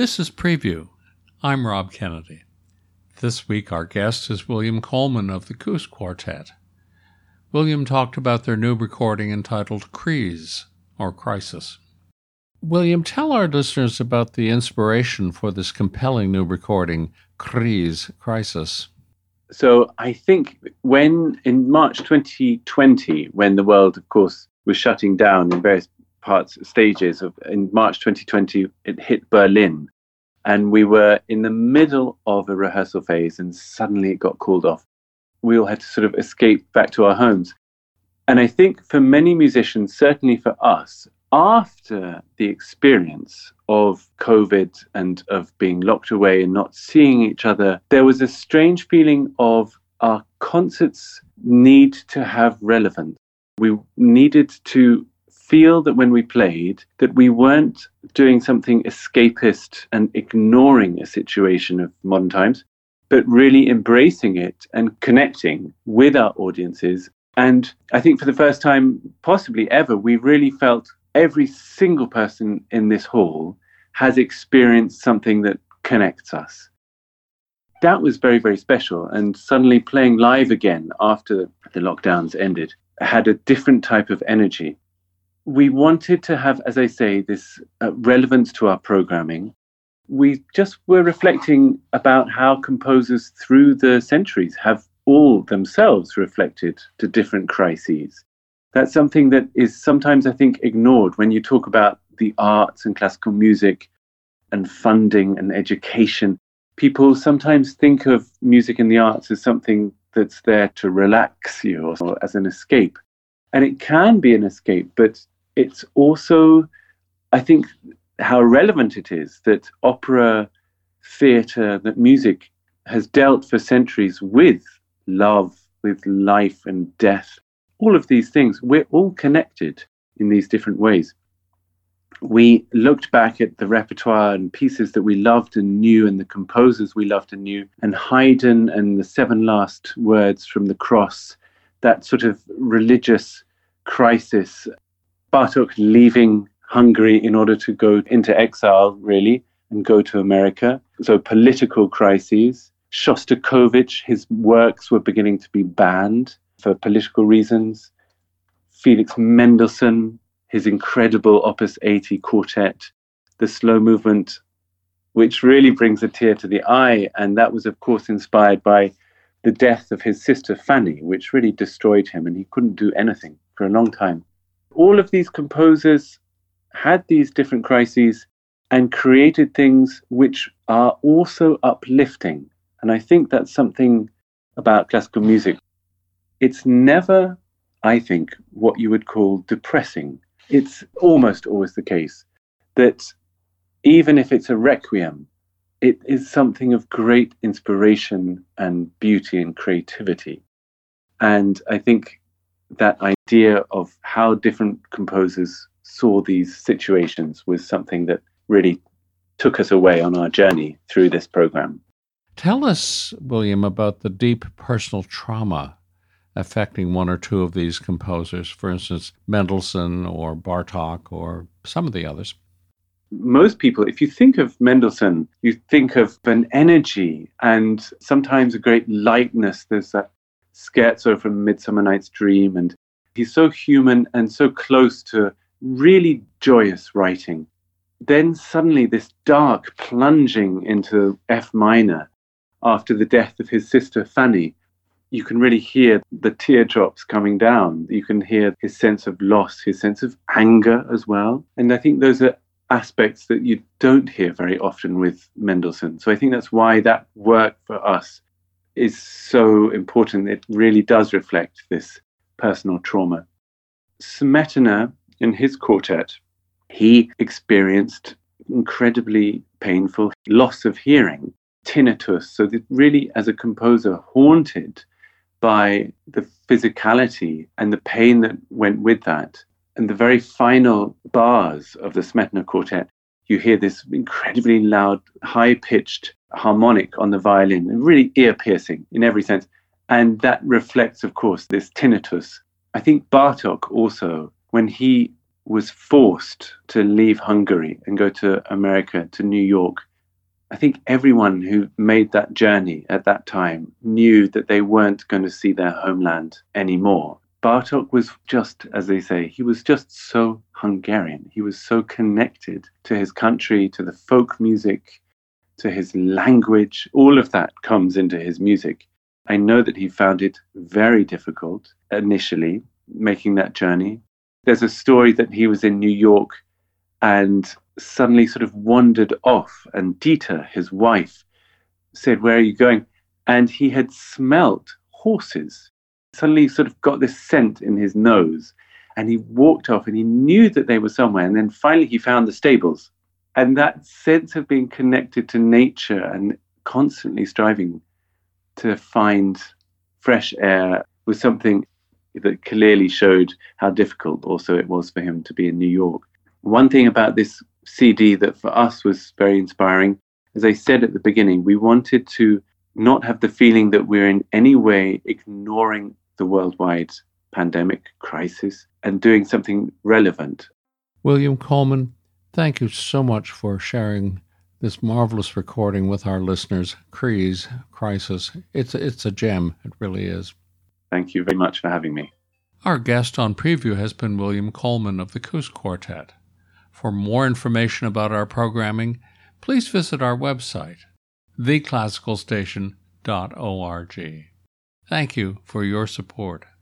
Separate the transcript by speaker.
Speaker 1: This is Preview. I'm Rob Kennedy. This week our guest is William Coleman of the Goose Quartet. William talked about their new recording entitled Crise, or Crisis. William, tell our listeners about the inspiration for this compelling new recording, Crise, Crisis.
Speaker 2: So I think when in March 2020, when the world, of course, was shutting down in various stages of, in March 2020, it hit Berlin. And we were in the middle of a rehearsal phase and suddenly it got called off. We all had to sort of escape back to our homes. And I think for many musicians, certainly for us, after the experience of COVID and of being locked away and not seeing each other, there was a strange feeling of our concerts need to have relevance. We needed to feel that when we played, that we weren't doing something escapist and ignoring a situation of modern times, but really embracing it and connecting with our audiences. And I think for the first time, possibly ever, we really felt every single person in this hall has experienced something that connects us. That was very, very special. And suddenly playing live again after the lockdowns ended had a different type of energy. We wanted to have, as I say, this relevance to our programming. We just were reflecting about how composers through the centuries have all themselves reflected to different crises. That's something that is sometimes, I think, ignored when you talk about the arts and classical music and funding and education. People sometimes think of music and the arts as something that's there to relax you or as an escape. And it can be an escape, but it's also, I think, how relevant it is that opera, theatre, that music has dealt for centuries with love, with life and death. All of these things, we're all connected in these different ways. We looked back at the repertoire and pieces that we loved and knew and the composers we loved and knew, and Haydn and the Seven Last Words from the Cross, that sort of religious crisis, Bartók leaving Hungary in order to go into exile, really, and go to America. So political crises. Shostakovich, his works were beginning to be banned for political reasons. Felix Mendelssohn, his incredible Opus 80 quartet, the slow movement, which really brings a tear to the eye. And that was, of course, inspired by the death of his sister Fanny, which really destroyed him, and he couldn't do anything for a long time. All of these composers had these different crises and created things which are also uplifting. And I think that's something about classical music. It's never, I think, what you would call depressing. It's almost always the case that even if it's a requiem, it is something of great inspiration and beauty and creativity. And I think that idea of how different composers saw these situations was something that really took us away on our journey through this program.
Speaker 1: Tell us, William, about the deep personal trauma affecting one or two of these composers, for instance, Mendelssohn or Bartók or some of the others.
Speaker 2: Most people, if you think of Mendelssohn, you think of an energy and sometimes a great lightness. There's that scherzo from Midsummer Night's Dream, and he's so human and so close to really joyous writing. Then suddenly this dark plunging into F minor after the death of his sister Fanny. You can really hear the teardrops coming down. You can hear his sense of loss, his sense of anger as well. And I think those are aspects that you don't hear very often with Mendelssohn. So I think that's why that work for us is so important. It really does reflect this personal trauma. Smetana, in his quartet, he experienced incredibly painful loss of hearing, tinnitus. So that really, as a composer, haunted by the physicality and the pain that went with that. And the very final bars of the Smetana quartet, you hear this incredibly loud, high-pitched harmonic on the violin, and really ear-piercing in every sense. And that reflects, of course, this tinnitus. I think Bartók also, when he was forced to leave Hungary and go to America, to New York, I think everyone who made that journey at that time knew that they weren't going to see their homeland anymore. Bartók was just, as they say, he was just so Hungarian. He was so connected to his country, to the folk music, to his language. All of that comes into his music. I know that he found it very difficult initially, making that journey. There's a story that he was in New York and suddenly sort of wandered off, and Dita, his wife, said, "Where are you going?" And he had smelt horses. Suddenly sort of got this scent in his nose, and he walked off and he knew that they were somewhere. And then finally he found the stables. And that sense of being connected to nature and constantly striving to find fresh air was something that clearly showed how difficult also it was for him to be in New York. One thing about this CD that for us was very inspiring, as I said at the beginning, we wanted to not have the feeling that we're in any way ignoring the worldwide pandemic crisis and doing something relevant.
Speaker 1: William Coleman, thank you so much for sharing this marvelous recording with our listeners. Crees, Crisis, it's a gem. It really is.
Speaker 2: Thank you very much for having me.
Speaker 1: Our guest on Preview has been William Coleman of the Coos Quartet. For more information about our programming, please visit our website, theclassicalstation.org. Thank you for your support.